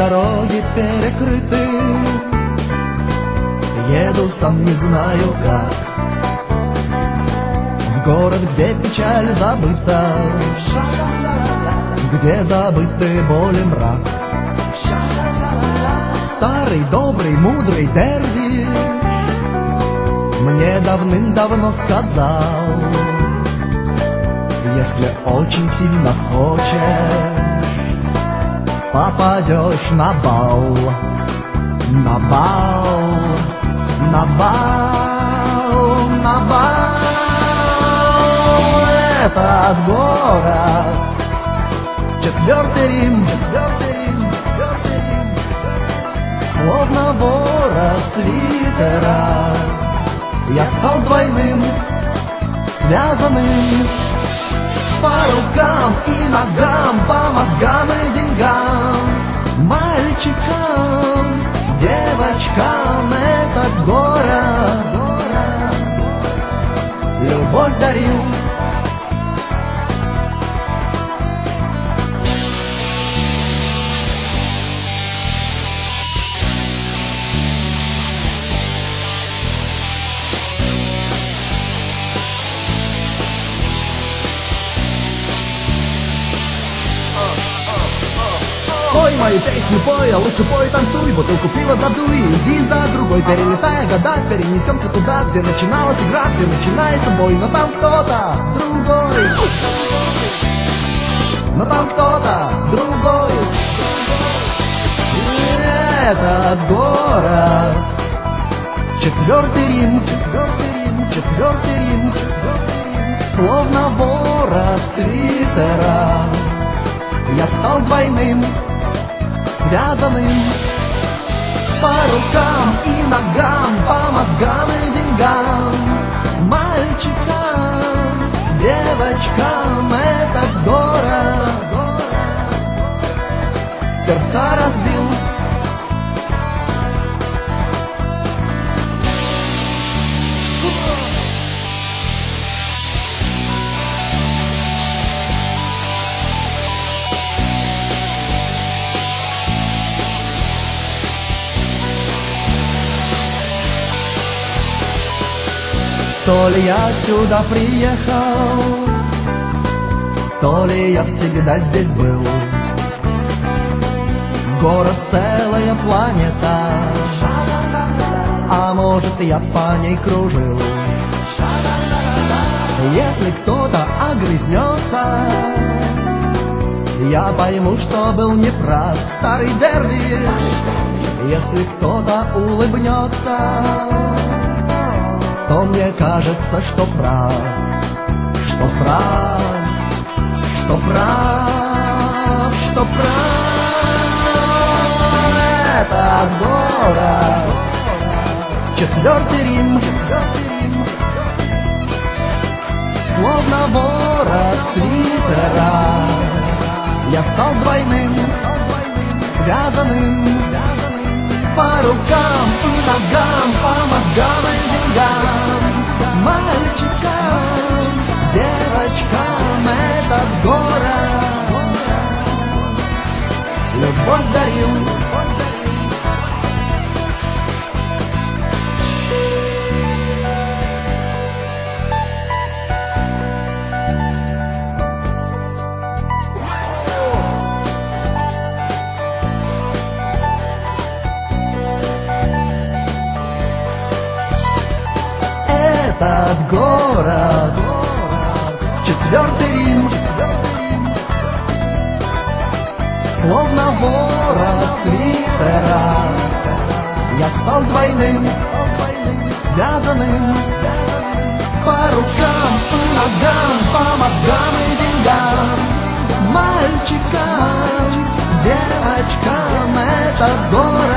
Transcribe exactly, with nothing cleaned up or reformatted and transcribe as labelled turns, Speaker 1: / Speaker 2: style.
Speaker 1: дороги перекрыты. Еду сам не знаю как, в город, где печаль забыта, где забыты боль и мрак. Старый, добрый, мудрый Дерби мне давным-давно сказал: если очень сильно хочешь, попадешь на бал, на бал, на бал, на бал. Этот город, четвертый Рим, четвертый Рим, четвертый Рим, словно ворот свитера, я стал двойным, связанным по рукам и ногам, по мозгам и деньгам, мальчикам, девочкам. Этот город, город любовь дарил. Пой мою песню, пой, а лучше пой, танцуй, бутылку пива задуй, иди за другой, перелетая года, перенесемся туда, где начиналась игра, где начинается бой, но там кто-то другой, но там кто-то другой. Этот город, четвертый Рим, четвертый Рим, четвертый Рим, словно ворот свитера, я стал двойным, связанным по рукам и ногам, по мозгам и деньгам, мальчикам, девочкам. Этот город, город сердца разбил. То ли я сюда приехал, то ли я всегда здесь был. Город целая планета, а может я по ней кружил. Если кто-то огрызнется, я пойму, что был неправ старый Дерби. Если кто-то улыбнется, то мне кажется, что прав, что прав, что прав, что прав. Этот город, четвертый Рим, четвертый Рим, словно ворот свитера, я стал двойным, связанным по рукам и ногам, по мозгам и деньгам, мальчикам, девочкам. Этот город любовь дарил. Этот город, четвертый Рим, словно ворот свитера, я стал двойным, связанным по рукам и ногам, по мозгам и деньгам, мальчикам, девочкам. Этот город